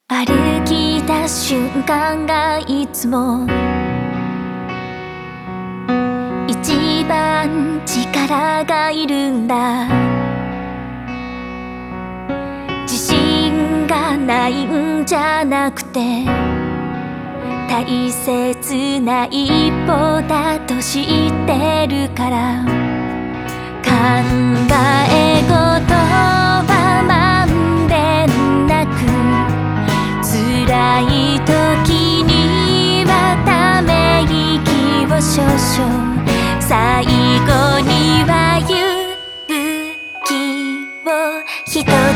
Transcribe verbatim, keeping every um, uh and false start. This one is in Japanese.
歩き出す瞬間がいつも一番力がいるんだ。自信がないんじゃなくて大切な一歩だと知ってるから。考え事はまんべんなく、辛い時にはため息を少々、最後には勇気を一人